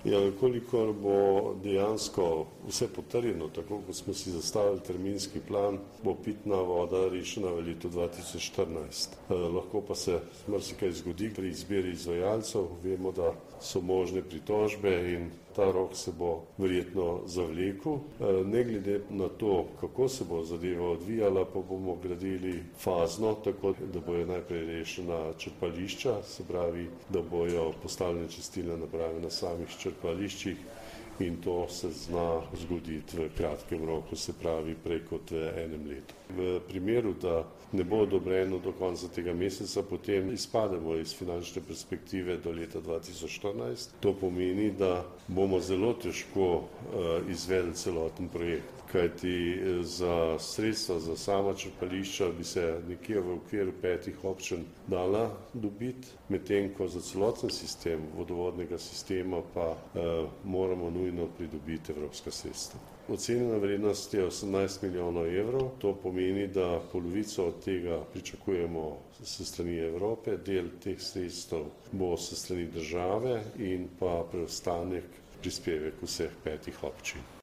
Ja, kolikor bo dejansko vse potrjeno, tako kot smo si zastavili terminski plan, bo pitna voda rešena v letu 2014. Lahko pa se marsikaj zgodi pri izbiri izvajalcev. Vemo, da so možne pritožbe in ta rok se bo verjetno zavlekel. Ne glede na to, kako se bo zadeva odvijala, pa bomo gradili fazno, tako da bojo najprej rešena črpališča, se pravi, da bojo postavljene čistilne naprave na samih črpališčih in to se zna zgoditi v kratkem roku, se pravi prej kot v enem letu. V primeru, da ne bo odobreno do konca tega meseca, potem izpademo iz finančne perspektive do leta 2014. To pomeni, da bomo zelo težko izvedli celoten projekt, kajti za sredstva za sama črpališča bi se nekje v okviru 5 občin dala dobiti, medtem ko za celoten sistem vodovodnega sistema pa moramo nujno pridobiti evropska sredstva. Ocenjena vrednost je 18 milijonov evrov, to pomeni, da polovico od tega pričakujemo s strani Evrope, del teh sredstev bo s strani države in pa preostanek prispevek vseh 5 občin.